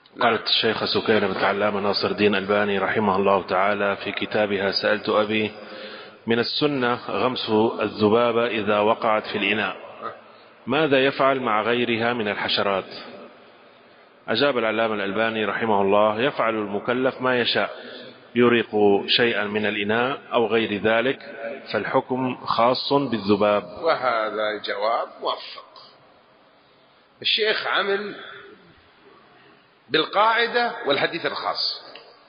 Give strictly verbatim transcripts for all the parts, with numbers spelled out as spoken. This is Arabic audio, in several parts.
قالت الشيخة سكينة بنت العلامة ناصر الدين الألباني رحمه الله تعالى في كتابها سألت أبي: من السنة غمس الذبابة إذا وقعت في الإناء، ماذا يفعل مع غيرها من الحشرات؟ أجاب العلامة الألباني رحمه الله: يفعل المكلف ما يشاء، يريق شيئا من الإناء أو غير ذلك، فالحكم خاص بالذباب. وهذا جواب موفق. الشيخ عمل بالقاعدة والحديث الخاص.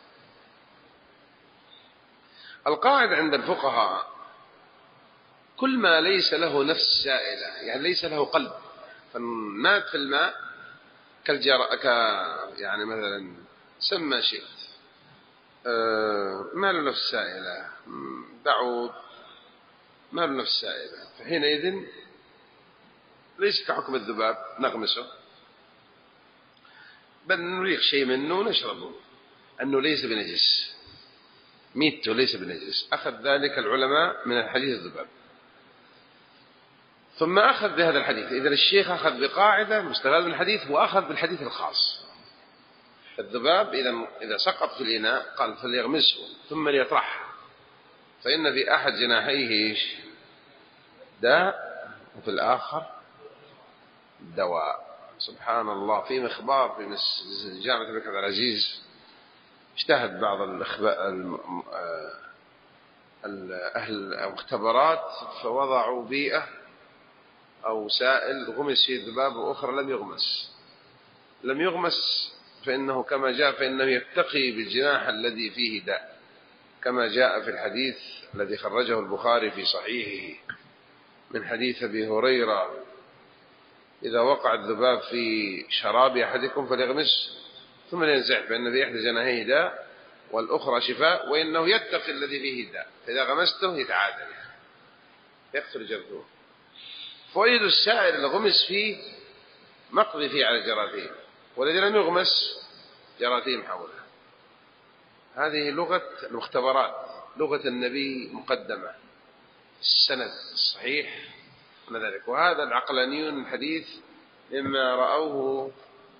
القاعدة عند الفقهاء: كل ما ليس له نفس سائلة، يعني ليس له قلب، فمات في الماء كالجر... ك... يعني مثلا سمى شيء أه... ما له نفس سائلة، بعوض ما له نفس سائلة، فحينئذ ليس كحكم الذباب نغمسه، بل نريق شيء منه ونشربه، أنه ليس بنجس، ميته ليس بنجس. أخذ ذلك العلماء من الحديث الذباب، ثم أخذ بهذا الحديث. إذن الشيخ أخذ بقاعدة مستغل من الحديث، وأخذ بالحديث الخاص. الذباب إذا إذا سقط في الإناء قال فليغمسه ثم ليطرحه، فإن في أحد جناحيه داء وفي الآخر دواء. سبحان الله. في مخبار في جامعة الملك عبد العزيز اجتهد بعض الأخباء أهل المختبرات فوضعوا بيئة أو سائل غمس فيه الذباب، وأخرى لم يغمس. لم يغمس فإنه كما جاء فإنه يتقي بالجناح الذي فيه داء، كما جاء في الحديث الذي خرجه البخاري في صحيحه من حديث أبي هريرة: إذا وقع الذباب في شراب أحدكم فليغمس ثم لينزعه، فإن في إحدى جناحيه داء والأخرى شفاء، وإنه يتقي الذي فيه داء، فإذا غمسته يتعادل يقتل جرثومه. فوجد السائل الغمس فيه مقضي فيه على الجراثيم، والذي لم يغمس جراثيم حولها. هذه لغة المختبرات، لغة النبي مقدمة، السند الصحيح من ذلك. وهذا العقلانيون الحديث مما رأوه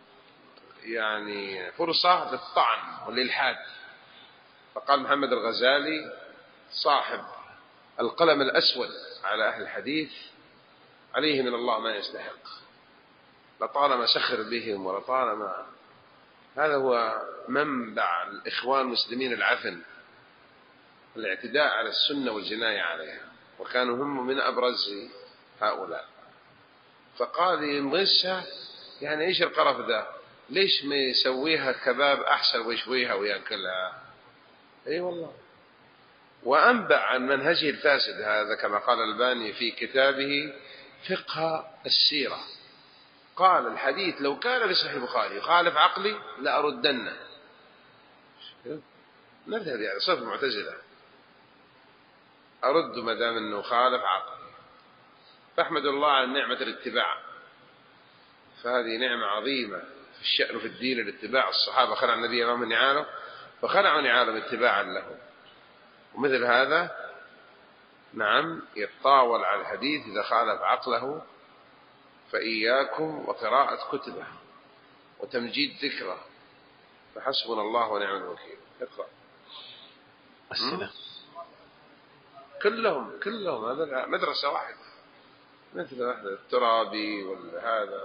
يعني فرصة للطعن والإلحاد. فقال محمد الغزالي صاحب القلم الأسود على أهل الحديث: عليه من الله ما يستحق، لطالما سخر بهم ولطالما. هذا هو منبع الإخوان المسلمين العفن، الاعتداء على السنة والجناية عليها، وكانوا هم من أبرز هؤلاء. فقال يمغسها، يعني إيش القرف ذا؟ ليش ما يسويها كباب أحسن ويشويها ويأكلها؟ أي والله. وأنبع عن منهجه الفاسد هذا كما قال الألباني في كتابه فقه السيرة، قال الحديث لو كان في صحيح البخاري يخالف عقلي لأردنه. نذهب يعني صف المعتزلة، أرد ما دام أنه خالف عقلي. فأحمد الله على نعمة الاتباع، فهذه نعمة عظيمة في الشأن وفي الدين الاتباع. الصحابة خلع النبي أمام نعاله فخلعوا نعالهم اتباعا له، ومثل هذا نعم يتطاول على الحديث إذا خالف عقله، فإياكم وقراءة كتبه وتمجيد ذكره، فحسبنا الله ونعم الوكيل. اقرأ. السلام. كلهم كلهم هذا مدرسة واحدة، مثل واحدة الترابي وهذا.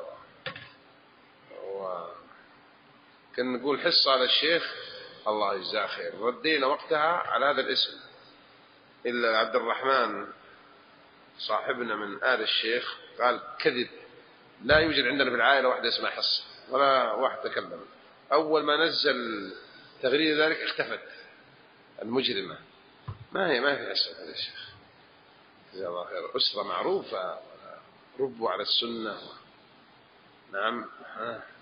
وكنا نقول حصة على الشيخ الله يجزاه خير، ردينا وقتها على هذا الاسم، إلا عبد الرحمن صاحبنا من آل الشيخ قال كذب، لا يوجد عندنا في العائلة واحدة اسمها حصة ولا واحد تكلم. أول ما نزل تغريد ذلك اختفت المجرمة، ما هي ما في حصة هذا الشيخ جزاه الله خير. أسرة معروفة ربوا على السنة. نعم.